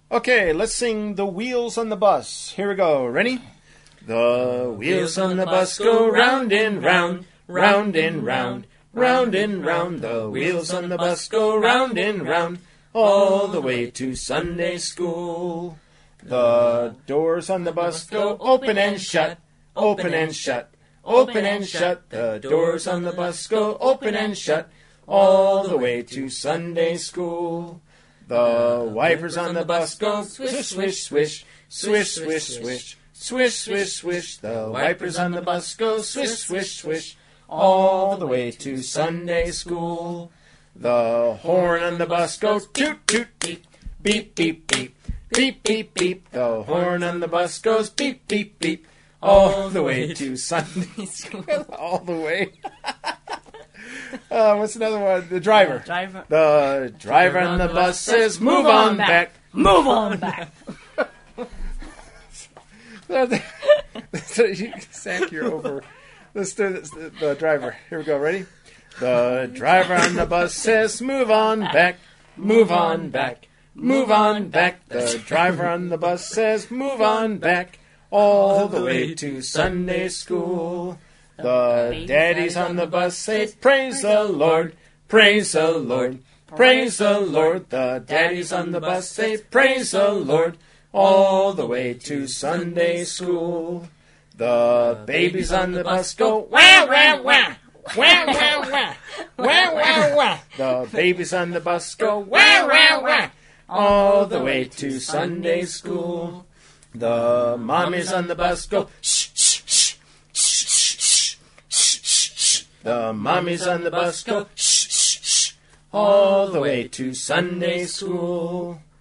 Okay, let's sing The Wheels on the Bus. Here we go. Ready? The wheels on the bus go round and round, round and round, round and round. The wheels on the bus go round and round, all the way to Sunday school. The doors on the bus go open and shut, open and shut, open and shut. The doors on the bus go open and shut, all the way to Sunday school. The wipers on the bus go swish, swish, swish, swish, swish, swish, swish, swish, swish. The wipers on the bus go swish, swish, swish, all the way to Sunday school. The horn on the bus goes toot, toot, beep, beep, beep, beep, beep, beep, beep. The horn on the bus goes beep, beep, beep, all the way to Sunday school. All the way. What's another one? The driver. The driver on the bus says, "Move on back. Move on back." So Sam, you're over. Let's do this, the driver. Here we go. Ready? The driver on the bus says, "Move on back. Move on back. Move on back." The driver on the bus says, "Move on back, all the way to Sunday school." The daddies on the bus say, "Praise the Lord, praise the Lord, praise the Lord." The daddies on the bus say, "Praise the Lord," all the way to Sunday school. The babies on the bus go, "Wah, wah, wah, wah, wah, wah, wah, wah, wah." The babies on the bus go, "Wah, wah, wah," all the way to Sunday school. The mommies on the bus go, "Shh, shh, shh, shh, shh, shh, shh, shh." The mommies on the bus go, "Shh, shh, shh," all the way to Sunday school.